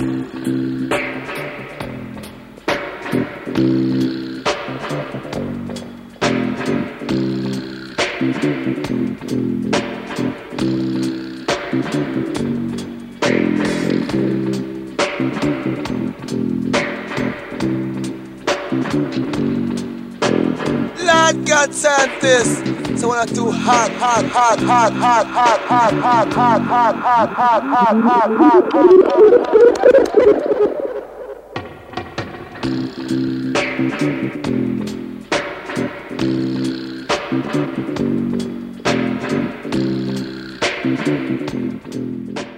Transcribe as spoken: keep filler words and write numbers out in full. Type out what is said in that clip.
Lord God sent this. So when I do hot, hot, hot, hot, hot, hot, hot, hot, hot, hot, hot, hot, hot, hot, hot, hot, hot.